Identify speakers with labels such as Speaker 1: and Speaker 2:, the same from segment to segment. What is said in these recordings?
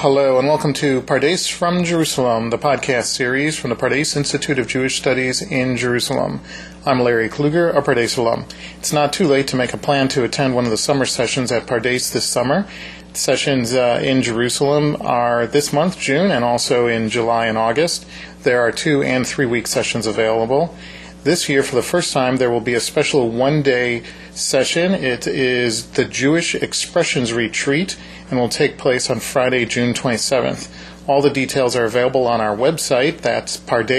Speaker 1: Hello, and welcome to Pardes from Jerusalem, the podcast series from the Pardes Institute of Jewish Studies in Jerusalem. I'm Larry Kluger, a Pardes alum. It's not too late to make a plan to attend one of the summer sessions at Pardes this summer. The sessions in Jerusalem are this month, June, and also in July and August. There are 2 and 3 week sessions available. This year, for the first time, there will be a special one-day session. It is the Jewish Expressions Retreat and will take place on Friday, June 27th. All the details are available on our website. That's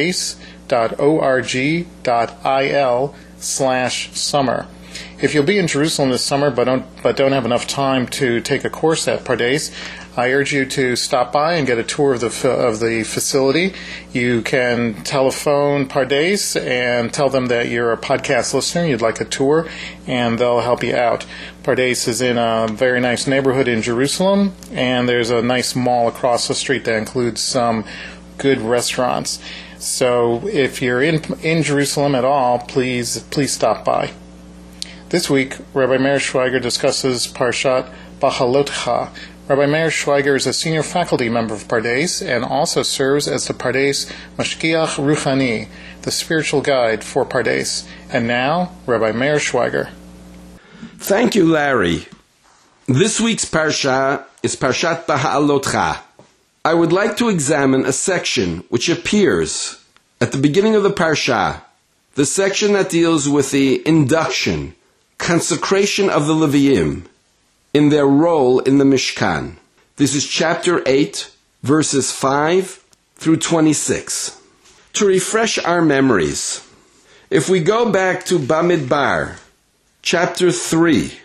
Speaker 1: pardes.org.il/summer. If you'll be in Jerusalem this summer but don't have enough time to take a course at Pardes, I urge you to stop by and get a tour of the facility. You can telephone Pardes and tell them that you're a podcast listener, you'd like a tour, and they'll help you out. Pardes is in a very nice neighborhood in Jerusalem, and there's a nice mall across the street that includes some good restaurants. So if you're in Jerusalem at all, please stop by. This week, Rabbi Meir Schweiger discusses Parshat B'Chalotcha. Rabbi Meir Schweiger is a senior faculty member of Pardes and also serves as the Pardes Mashgiach Ruchani, the spiritual guide for Pardes. And now, Rabbi Meir Schweiger.
Speaker 2: Thank you, Larry. This week's Parsha is Parshat B'Chalotcha. I would like to examine a section which appears at the beginning of the Parsha, the section that deals with the induction, consecration of the Leviim, in their role in the Mishkan. This is chapter 8, verses 5 through 26. To refresh our memories, if we go back to Bamidbar, chapter 3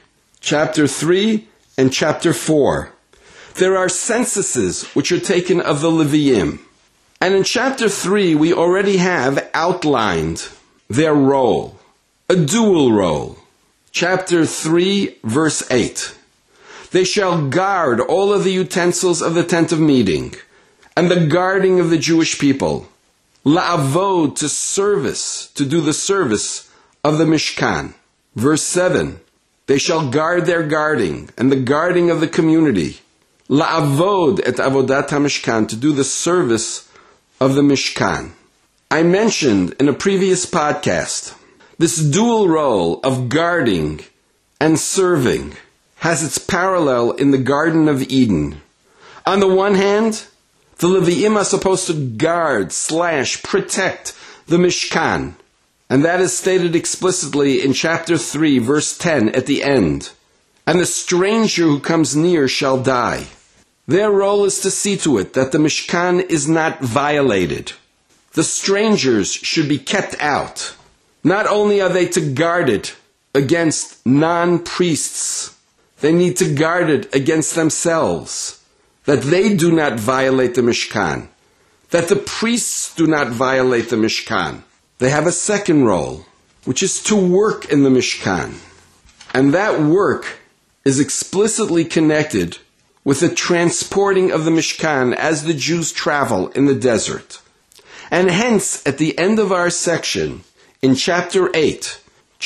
Speaker 2: and chapter 4, there are censuses which are taken of the Leviim. And in chapter 3, we already have outlined their role, a dual role. Chapter 3, verse 8. They shall guard all of the utensils of the tent of meeting, and the guarding of the Jewish people. La'avod, to service, to do the service of the Mishkan. Verse 7. They shall guard their guarding, and the guarding of the community. La'avod et avodat ha-Mishkan, to do the service of the Mishkan. I mentioned in a previous podcast, this dual role of guarding and serving has its parallel in the Garden of Eden. On the one hand, the Leviim are supposed to guard / protect the Mishkan, and that is stated explicitly in chapter 3, verse 10 at the end. And the stranger who comes near shall die. Their role is to see to it that the Mishkan is not violated. The strangers should be kept out. Not only are they to guard it against non-priests, they need to guard it against themselves, that they do not violate the Mishkan, that the priests do not violate the Mishkan. They have a second role, which is to work in the Mishkan. And that work is explicitly connected with the transporting of the Mishkan as the Jews travel in the desert. And hence, at the end of our section, in chapter 8,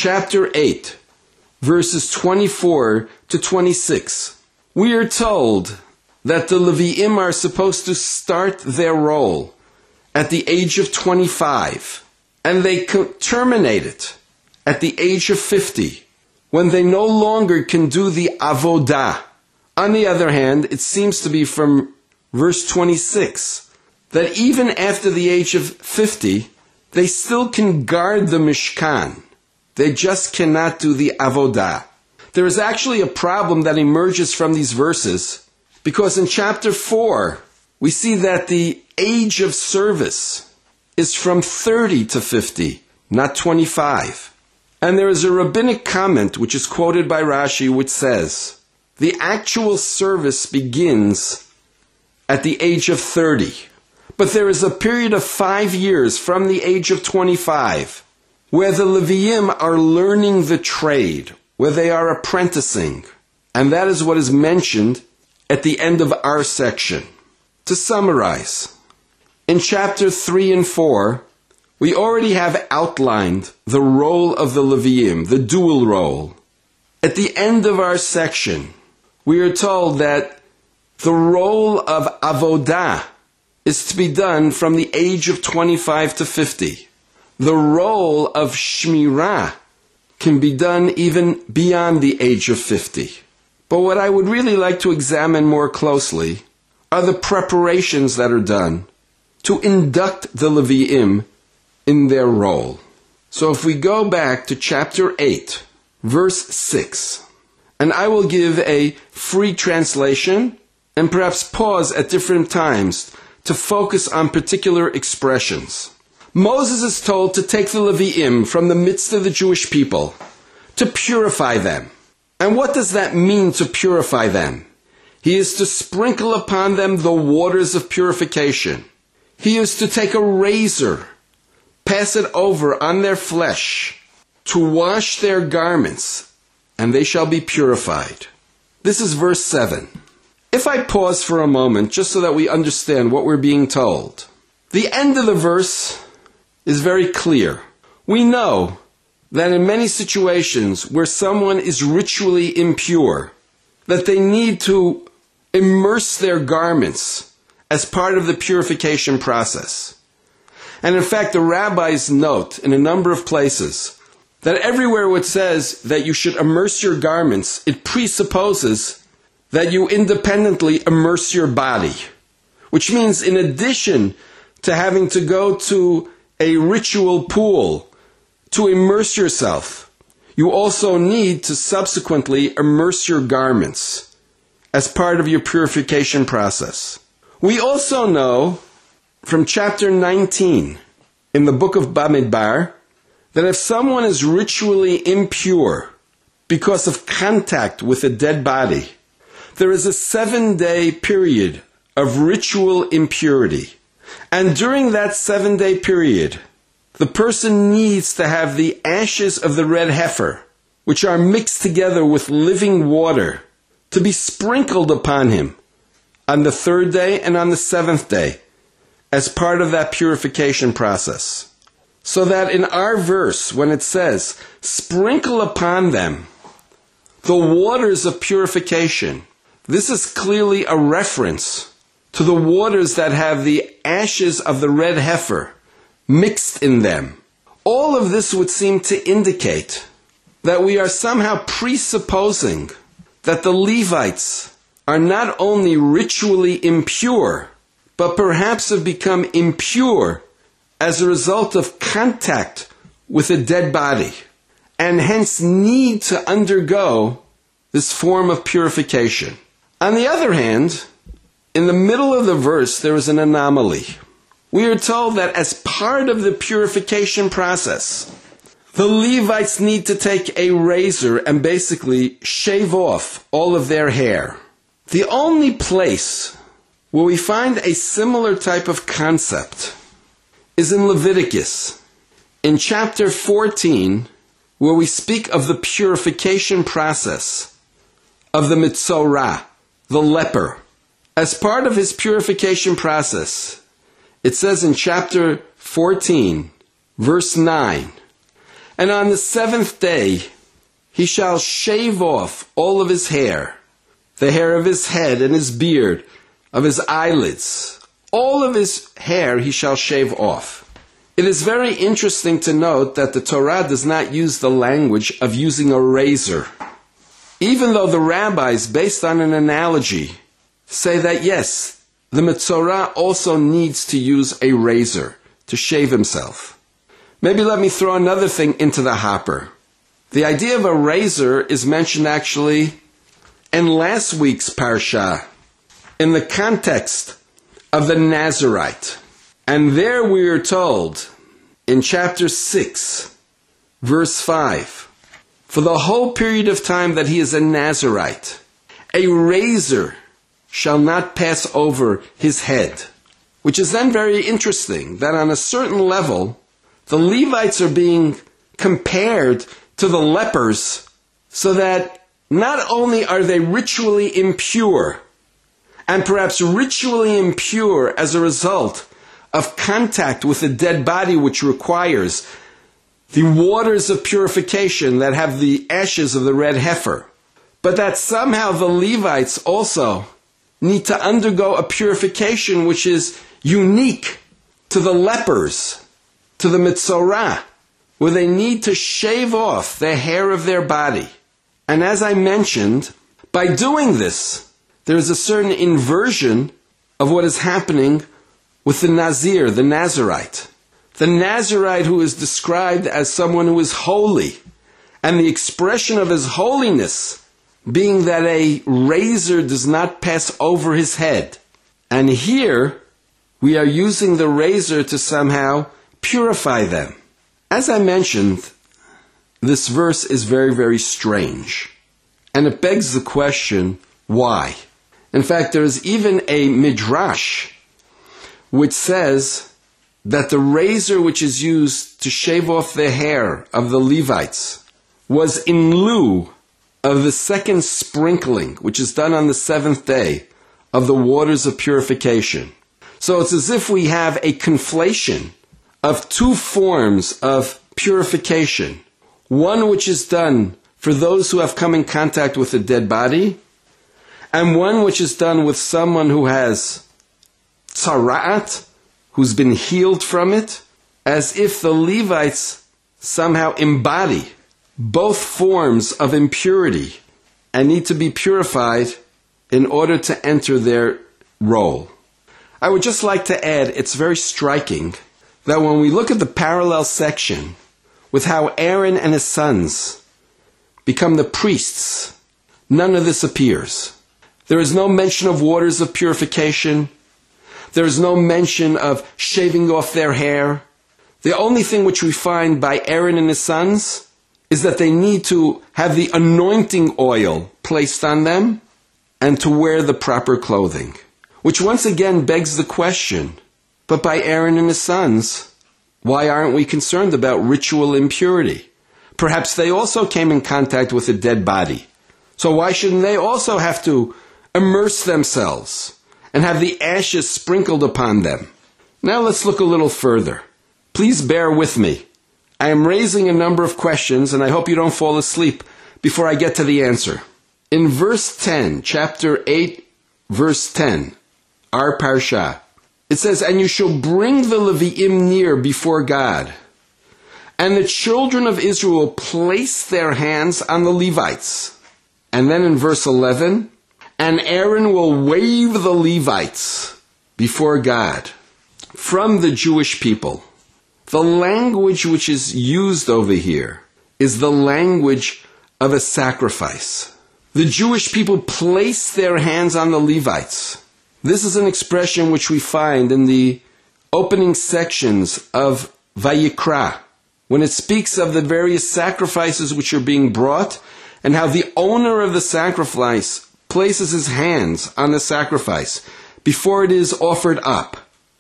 Speaker 2: verses 24 to 26, we are told that the Leviim are supposed to start their role at the age of 25, and they terminate it at the age of 50, when they no longer can do the avodah. On the other hand, it seems to be from verse 26, that even after the age of 50, they still can guard the Mishkan. They just cannot do the avodah. There is actually a problem that emerges from these verses, because in chapter 4, we see that the age of service is from 30 to 50, not 25. And there is a rabbinic comment which is quoted by Rashi which says, the actual service begins at the age of 30. But there is a period of 5 years from the age of 25 where the Leviim are learning the trade, where they are apprenticing. And that is what is mentioned at the end of our section. To summarize, in chapter 3 and 4, we already have outlined the role of the Leviim, the dual role. At the end of our section, we are told that the role of avodah is to be done from the age of 25 to 50. The role of shmirah can be done even beyond the age of 50. But what I would really like to examine more closely are the preparations that are done to induct the Levi'im in their role. So if we go back to chapter 8, verse 6, and I will give a free translation and perhaps pause at different times to focus on particular expressions. Moses is told to take the Levi'im from the midst of the Jewish people, to purify them. And what does that mean, to purify them? He is to sprinkle upon them the waters of purification. He is to take a razor, pass it over on their flesh, to wash their garments, and they shall be purified. This is verse 7. If I pause for a moment, just so that we understand what we're being told, the end of the verse is very clear. We know that in many situations where someone is ritually impure, that they need to immerse their garments as part of the purification process. And in fact, the rabbis note in a number of places that everywhere it says that you should immerse your garments, it presupposes that you independently immerse your body, which means in addition to having to go to a ritual pool to immerse yourself, you also need to subsequently immerse your garments as part of your purification process. We also know from chapter 19 in the book of Bamidbar that if someone is ritually impure because of contact with a dead body, there is a 7-day period of ritual impurity. And during that 7-day period, the person needs to have the ashes of the red heifer, which are mixed together with living water, to be sprinkled upon him on the 3rd day and on the 7th day as part of that purification process. So that in our verse, when it says, sprinkle upon them the waters of purification, this is clearly a reference to the waters that have the ashes of the red heifer mixed in them. All of this would seem to indicate that we are somehow presupposing that the Levites are not only ritually impure, but perhaps have become impure as a result of contact with a dead body, and hence need to undergo this form of purification. On the other hand, in the middle of the verse, there is an anomaly. We are told that as part of the purification process, the Levites need to take a razor and basically shave off all of their hair. The only place where we find a similar type of concept is in Leviticus, in chapter 14, where we speak of the purification process of the Mitzorah, the leper. As part of his purification process, it says in chapter 14, verse 9, and on the 7th day he shall shave off all of his hair, the hair of his head and his beard, of his eyelids. All of his hair he shall shave off. It is very interesting to note that the Torah does not use the language of using a razor, even though the rabbis, based on an analogy, say that yes, the Mitzorah also needs to use a razor to shave himself. Maybe let me throw another thing into the hopper. The idea of a razor is mentioned actually in last week's parsha, in the context of the Nazirite. And there we are told in chapter 6, verse 5, for the whole period of time that he is a Nazirite, a razor shall not pass over his head. Which is then very interesting, that on a certain level, the Levites are being compared to the lepers, so that not only are they ritually impure, and perhaps ritually impure as a result of contact with a dead body, which requires the waters of purification that have the ashes of the red heifer, but that somehow the Levites also need to undergo a purification which is unique to the lepers, to the Mitzorah, where they need to shave off the hair of their body. And as I mentioned, by doing this, there is a certain inversion of what is happening with the Nazir, the Nazirite. The Nazirite who is described as someone who is holy, and the expression of his holiness being that a razor does not pass over his head. And here, we are using the razor to somehow purify them. As I mentioned, this verse is very, very strange. And it begs the question, why? In fact, there is even a midrash which says that the razor which is used to shave off the hair of the Levites was in lieu of the second sprinkling, which is done on the seventh day, of the waters of purification. So it's as if we have a conflation of two forms of purification. One which is done for those who have come in contact with a dead body, and one which is done with someone who has tzara'at, who's been healed from it, as if the Levites somehow embody both forms of impurity and need to be purified in order to enter their role. I would just like to add, it's very striking that when we look at the parallel section with how Aaron and his sons become the priests, none of this appears. There is no mention of waters of purification. There is no mention of shaving off their hair. The only thing which we find by Aaron and his sons is that they need to have the anointing oil placed on them and to wear the proper clothing. Which once again begs the question, but by Aaron and his sons, why aren't we concerned about ritual impurity? Perhaps they also came in contact with a dead body. So why shouldn't they also have to immerse themselves and have the ashes sprinkled upon them? Now let's look a little further. Please bear with me. I am raising a number of questions, and I hope you don't fall asleep before I get to the answer. In verse 10, chapter 8, verse 10, our parsha, it says, "And you shall bring the Leviim near before God, and the children of Israel place their hands on the Levites." And then in verse 11, "And Aaron will wave the Levites before God," from the Jewish people. The language which is used over here is the language of a sacrifice. The Jewish people place their hands on the Levites. This is an expression which we find in the opening sections of Vayikra, when it speaks of the various sacrifices which are being brought and how the owner of the sacrifice places his hands on the sacrifice before it is offered up.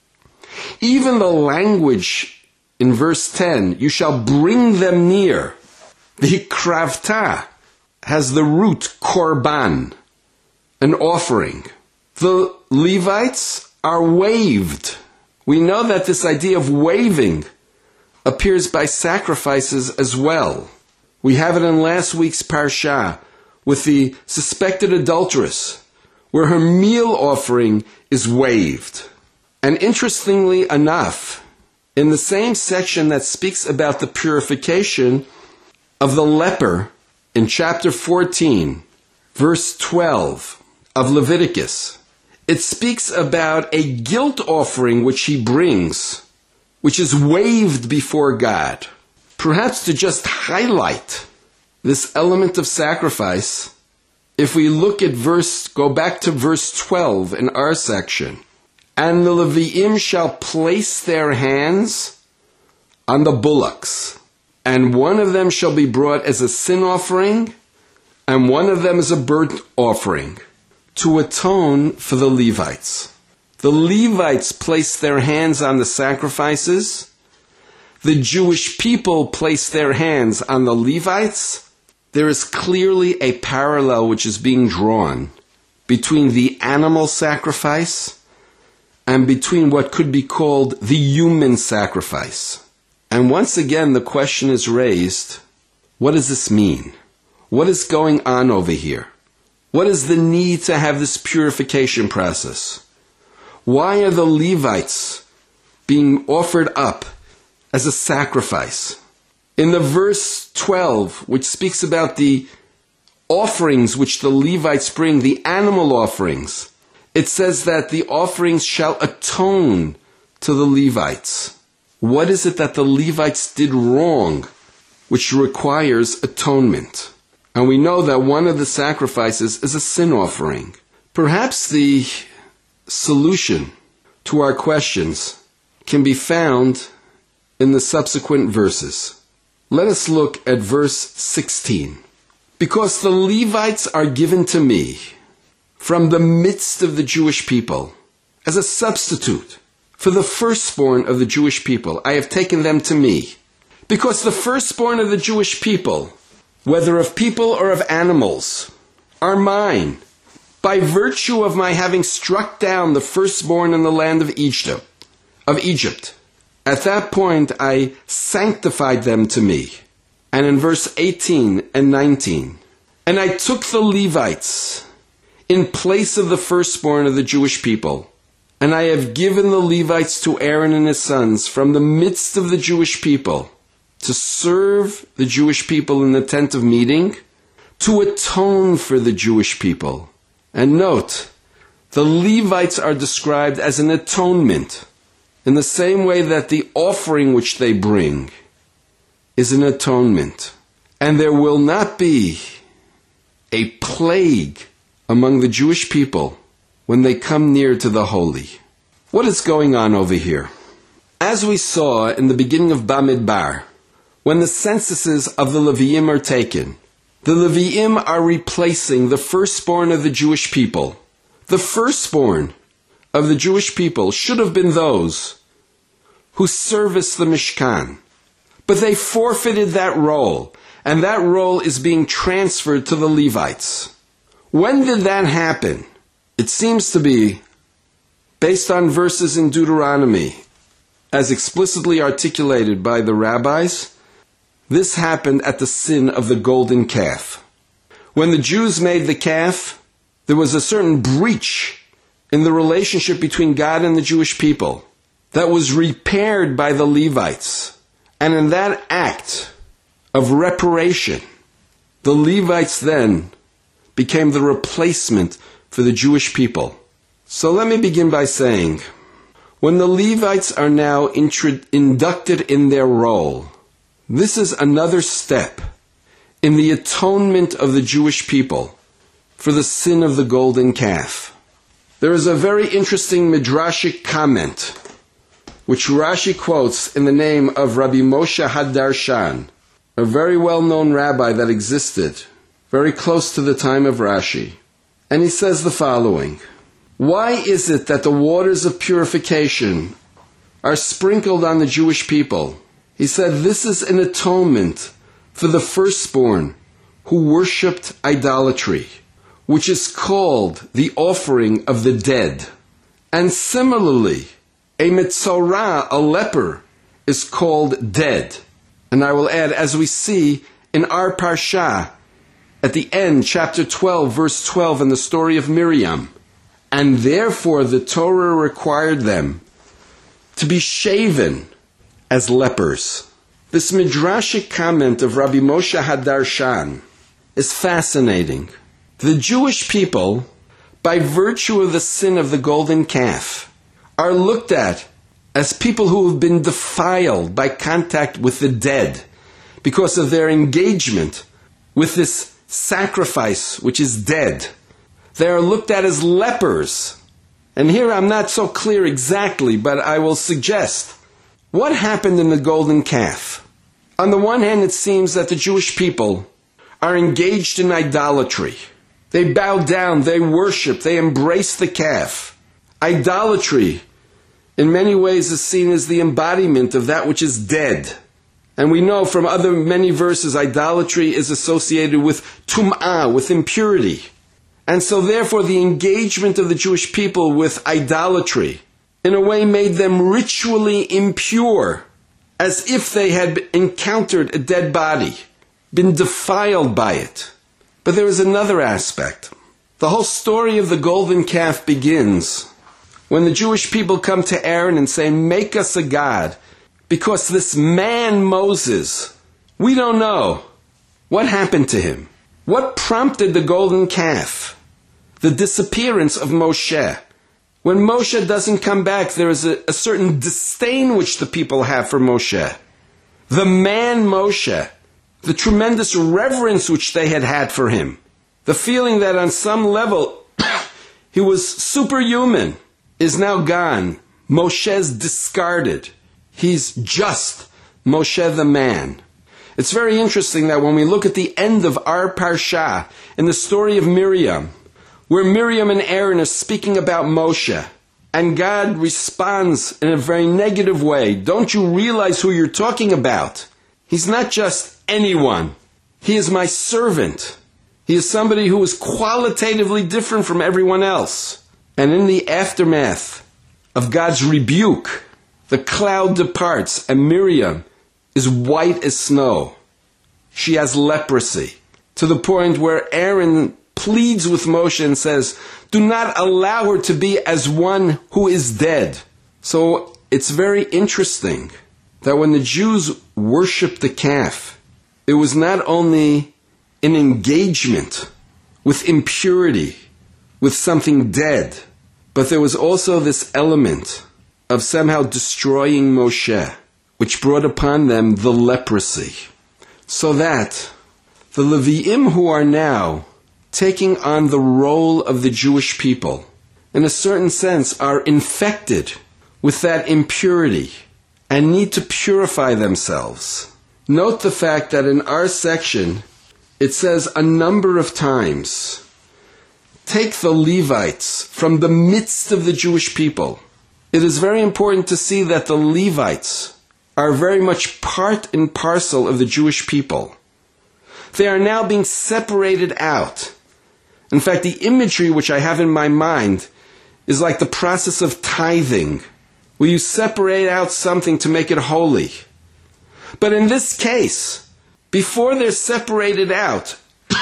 Speaker 2: Even the language in verse 10, "You shall bring them near," the kravta has the root korban, an offering. The Levites are waved. We know that this idea of waving appears by sacrifices as well. We have it in last week's parsha with the suspected adulteress, where her meal offering is waved. And interestingly enough, in the same section that speaks about the purification of the leper, in chapter 14, verse 12 of Leviticus, it speaks about a guilt offering which he brings, which is waved before God. Perhaps to just highlight this element of sacrifice, if we go back to verse 12 in our section, "And the Leviim shall place their hands on the bullocks, and one of them shall be brought as a sin offering, and one of them as a burnt offering, to atone for the Levites." The Levites place their hands on the sacrifices. The Jewish people place their hands on the Levites. There is clearly a parallel which is being drawn between the animal sacrifice and between what could be called the human sacrifice. And once again, the question is raised, what does this mean? What is going on over here? What is the need to have this purification process? Why are the Levites being offered up as a sacrifice? In the verse 12, which speaks about the offerings which the Levites bring, the animal offerings, it says that the offerings shall atone to the Levites. What is it that the Levites did wrong, which requires atonement? And we know that one of the sacrifices is a sin offering. Perhaps the solution to our questions can be found in the subsequent verses. Let us look at verse 16. Because the Levites are given to me from the midst of the Jewish people as a substitute for the firstborn of the Jewish people, I have taken them to me. Because the firstborn of the Jewish people, whether of people or of animals, are mine, by virtue of my having struck down the firstborn in the land of Egypt. At that point, I sanctified them to me. And in verse 18 and 19, and I took the Levites in place of the firstborn of the Jewish people, and I have given the Levites to Aaron and his sons from the midst of the Jewish people, to serve the Jewish people in the tent of meeting, to atone for the Jewish people. And note, the Levites are described as an atonement, in the same way that the offering which they bring is an atonement. And there will not be a plague among the Jewish people when they come near to the holy. What is going on over here? As we saw in the beginning of Bamidbar, when the censuses of the Leviim are taken, the Leviim are replacing the firstborn of the Jewish people. The firstborn of the Jewish people should have been those who service the Mishkan. But they forfeited that role, and that role is being transferred to the Levites. When did that happen? It seems to be based on verses in Deuteronomy, as explicitly articulated by the rabbis. This happened at the sin of the golden calf. When the Jews made the calf, there was a certain breach in the relationship between God and the Jewish people that was repaired by the Levites. And in that act of reparation, the Levites then became the replacement for the Jewish people. So let me begin by saying, when the Levites are now inducted in their role, this is another step in the atonement of the Jewish people for the sin of the golden calf. There is a very interesting midrashic comment which Rashi quotes in the name of Rabbi Moshe Hadarshan, a very well-known rabbi that existed very close to the time of Rashi. And he says the following: why is it that the waters of purification are sprinkled on the Jewish people? He said this is an atonement for the firstborn who worshipped idolatry, which is called the offering of the dead. And similarly, a metzorah, a leper, is called dead. And I will add, as we see in our parsha, at the end, chapter 12, verse 12, in the story of Miriam, and therefore the Torah required them to be shaven as lepers. This midrashic comment of Rabbi Moshe Hadarshan is fascinating. The Jewish people, by virtue of the sin of the golden calf, are looked at as people who have been defiled by contact with the dead because of their engagement with this sacrifice which is dead. They are looked at as lepers. And here I'm not so clear exactly, but I will suggest what happened in the golden calf. On the one hand, it seems that the Jewish people are engaged in idolatry. They bow down, they worship, they embrace the calf. Idolatry, in many ways, is seen as the embodiment of that which is dead. And we know from other many verses, idolatry is associated with tum'ah, with impurity. And so therefore the engagement of the Jewish people with idolatry in a way made them ritually impure, as if they had encountered a dead body, been defiled by it. But there is another aspect. The whole story of the golden calf begins when the Jewish people come to Aaron and say, make us a god, because this man Moses, we don't know what happened to him. What prompted the golden calf? The disappearance of Moshe. When Moshe doesn't come back, there is a certain disdain which the people have for Moshe. The man Moshe, the tremendous reverence which they had for him, the feeling that on some level he was superhuman, is now gone. Moshe's discarded. He's just Moshe the man. It's very interesting that when we look at the end of our parsha, in the story of Miriam, where Miriam and Aaron are speaking about Moshe, and God responds in a very negative way. Don't you realize who you're talking about? He's not just anyone. He is my servant. He is somebody who is qualitatively different from everyone else. And in the aftermath of God's rebuke, the cloud departs and Miriam is white as snow. She has leprosy, to the point where Aaron pleads with Moshe and says, do not allow her to be as one who is dead. So it's very interesting that when the Jews worshipped the calf, it was not only an engagement with impurity, with something dead, but there was also this element of somehow destroying Moshe, which brought upon them the leprosy. So that the Leviim who are now taking on the role of the Jewish people, in a certain sense, are infected with that impurity and need to purify themselves. Note the fact that in our section, it says a number of times, take the Levites from the midst of the Jewish people. It is very important to see that the Levites are very much part and parcel of the Jewish people. They are now being separated out. In fact, the imagery which I have in my mind is like the process of tithing, where you separate out something to make it holy. But in this case, before they're separated out,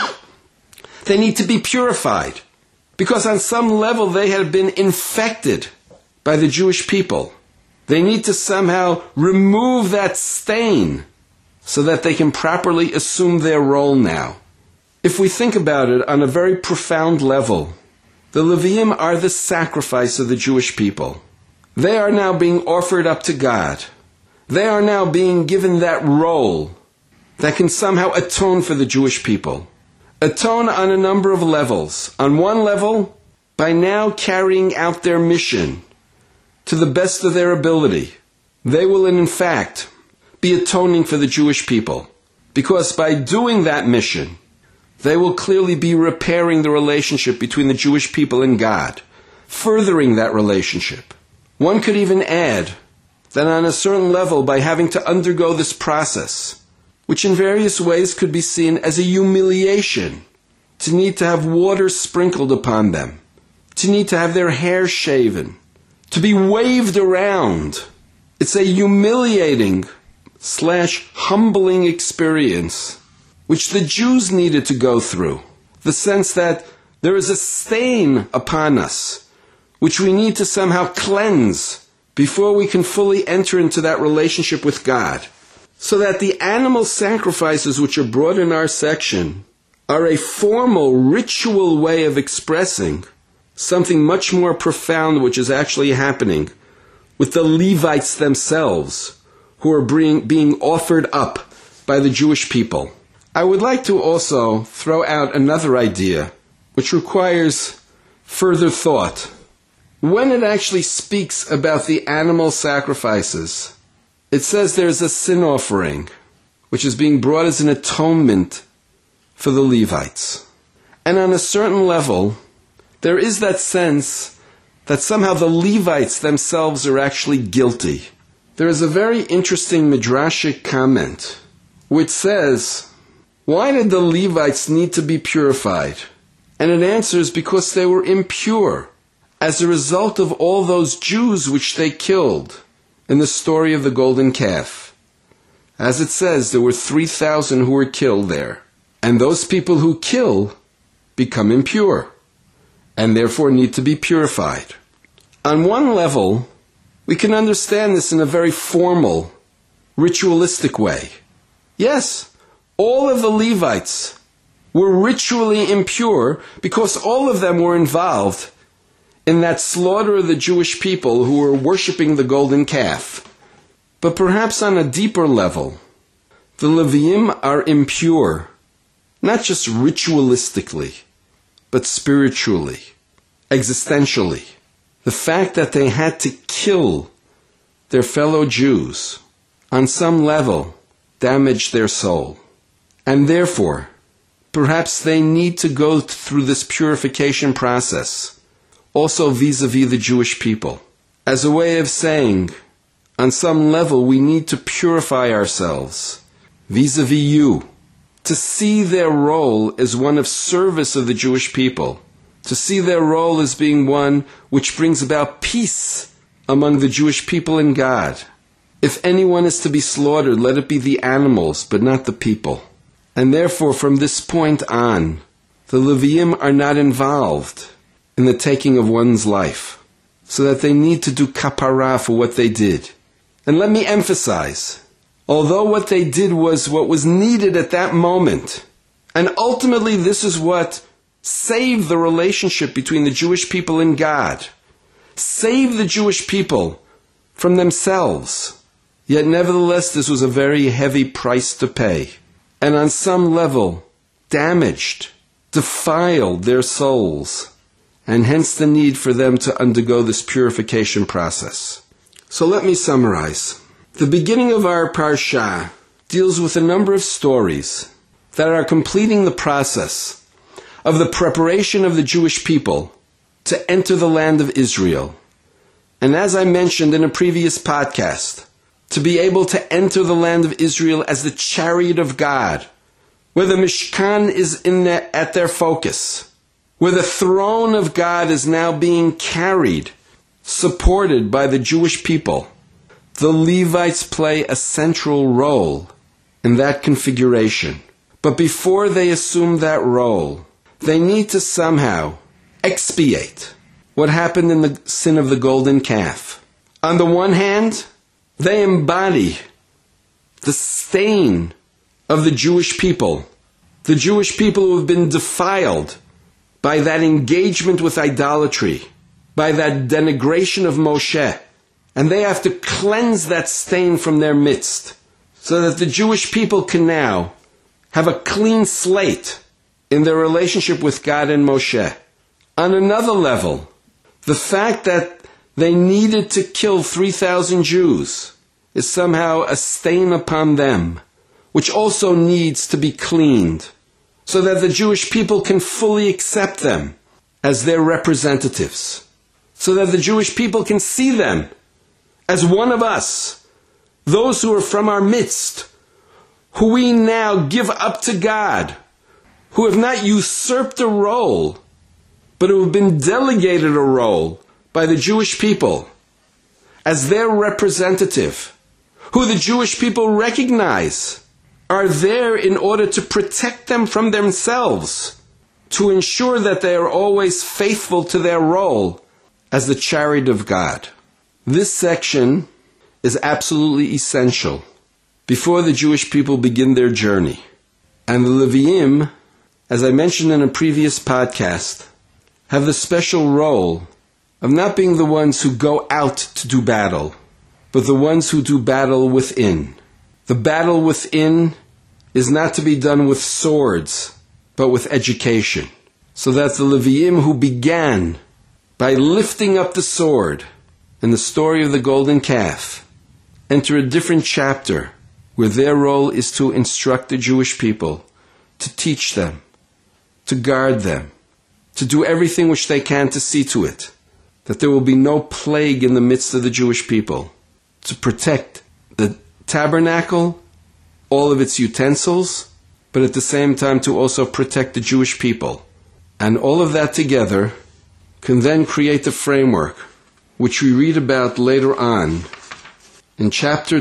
Speaker 2: they need to be purified, because on some level they have been infected by the Jewish people. They need to somehow remove that stain so that they can properly assume their role now. If we think about it on a very profound level, the Leviim are the sacrifice of the Jewish people. They are now being offered up to God. They are now being given that role that can somehow atone for the Jewish people. Atone on a number of levels. On one level, by now carrying out their mission to the best of their ability, they will in fact be atoning for the Jewish people. Because by doing that mission, they will clearly be repairing the relationship between the Jewish people and God, furthering that relationship. One could even add that on a certain level, by having to undergo this process, which in various ways could be seen as a humiliation, to need to have water sprinkled upon them, to need to have their hair shaven, to be waved around. It's a humiliating / humbling experience which the Jews needed to go through. The sense that there is a stain upon us which we need to somehow cleanse before we can fully enter into that relationship with God. So that the animal sacrifices which are brought in our section are a formal, ritual way of expressing something much more profound which is actually happening with the Levites themselves, who are being offered up by the Jewish people. I would like to also throw out another idea which requires further thought. When it actually speaks about the animal sacrifices, it says there's a sin offering which is being brought as an atonement for the Levites. And on a certain level, there is that sense that somehow the Levites themselves are actually guilty. There is a very interesting midrashic comment which says, why did the Levites need to be purified? And it answers, because they were impure as a result of all those Jews which they killed in the story of the golden calf. As it says, there were 3,000 who were killed there. And those people who kill become impure. and therefore need to be purified. On one level, we can understand this in a very formal, ritualistic way. Yes, all of the Levites were ritually impure because all of them were involved in that slaughter of the Jewish people who were worshiping the golden calf. But perhaps on a deeper level, the Leviim are impure, not just ritualistically, but spiritually, existentially. The fact that they had to kill their fellow Jews on some level damaged their soul. And therefore, perhaps they need to go through this purification process, also vis-a-vis the Jewish people, as a way of saying, on some level we need to purify ourselves vis-a-vis you, to see their role as one of service of the Jewish people, to see their role as being one which brings about peace among the Jewish people and God. If anyone is to be slaughtered, let it be the animals, but not the people. And therefore, from this point on, the Leviim are not involved in the taking of one's life, so that they need to do kapara for what they did. And let me emphasize, although what they did was what was needed at that moment, and ultimately this is what saved the relationship between the Jewish people and God, saved the Jewish people from themselves, yet nevertheless this was a very heavy price to pay, and on some level damaged, defiled their souls, and hence the need for them to undergo this purification process. So let me summarize. The beginning of our parsha deals with a number of stories that are completing the process of the preparation of the Jewish people to enter the land of Israel. And as I mentioned in a previous podcast, to be able to enter the land of Israel as the chariot of God, where the Mishkan is at their focus, where the throne of God is now being carried, supported by the Jewish people. The Levites play a central role in that configuration. But before they assume that role, they need to somehow expiate what happened in the sin of the golden calf. On the one hand, they embody the stain of the Jewish people who have been defiled by that engagement with idolatry, by that denigration of Moshe. And they have to cleanse that stain from their midst, so that the Jewish people can now have a clean slate in their relationship with God and Moshe. On another level, the fact that they needed to kill 3,000 Jews is somehow a stain upon them, which also needs to be cleaned, so that the Jewish people can fully accept them as their representatives, so that the Jewish people can see them as one of us, those who are from our midst, who we now give up to God, who have not usurped a role, but who have been delegated a role by the Jewish people as their representative, who the Jewish people recognize are there in order to protect them from themselves, to ensure that they are always faithful to their role as the chariot of God. This section is absolutely essential before the Jewish people begin their journey. And the Leviim, as I mentioned in a previous podcast, have the special role of not being the ones who go out to do battle, but the ones who do battle within. The battle within is not to be done with swords, but with education. So that the Leviim who began by lifting up the sword in the story of the golden calf enter a different chapter where their role is to instruct the Jewish people, to teach them, to guard them, to do everything which they can to see to it that there will be no plague in the midst of the Jewish people, to protect the tabernacle, all of its utensils, but at the same time to also protect the Jewish people. And all of that together can then create the framework which we read about later on in chapter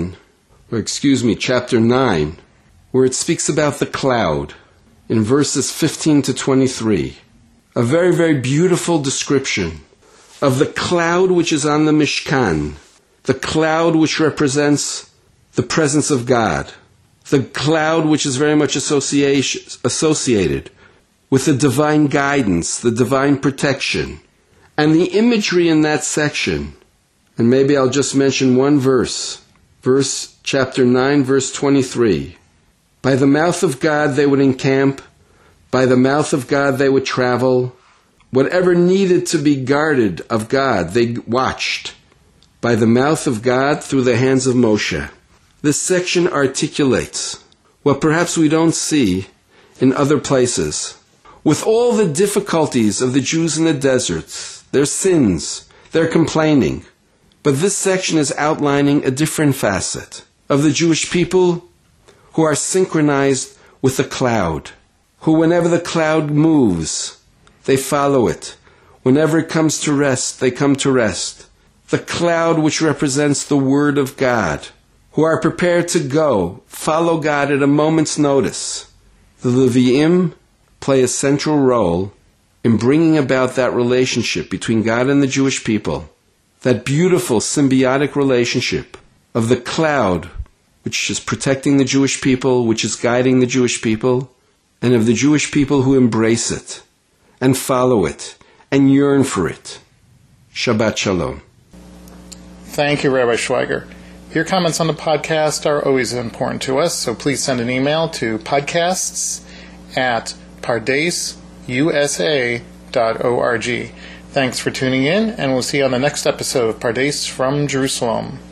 Speaker 2: 9, where it speaks about the cloud in verses 15 to 23. a very, very beautiful description of the cloud which is on the Mishkan, the cloud which represents the presence of God, the cloud which is very much associated with the divine guidance, the divine protection, and the imagery in that section. And maybe I'll just mention one verse chapter 9, verse 23. By the mouth of God they would encamp, by the mouth of God they would travel. Whatever needed to be guarded of God, they watched. By the mouth of God through the hands of Moshe. This section articulates what perhaps we don't see in other places. With all the difficulties of the Jews in the deserts, their sins, their complaining, but this section is outlining a different facet of the Jewish people who are synchronized with the cloud, who whenever the cloud moves, they follow it. Whenever it comes to rest, they come to rest. The cloud which represents the Word of God, who are prepared to go, follow God at a moment's notice. The Levi'im play a central role in bringing about that relationship between God and the Jewish people, that beautiful symbiotic relationship of the cloud which is protecting the Jewish people, which is guiding the Jewish people, and of the Jewish people who embrace it and follow it and yearn for it. Shabbat Shalom.
Speaker 1: Thank you, Rabbi Schweiger. Your comments on the podcast are always important to us, so please send an email to podcasts@pardasusa.org. Thanks for tuning in, and we'll see you on the next episode of Pardes from Jerusalem.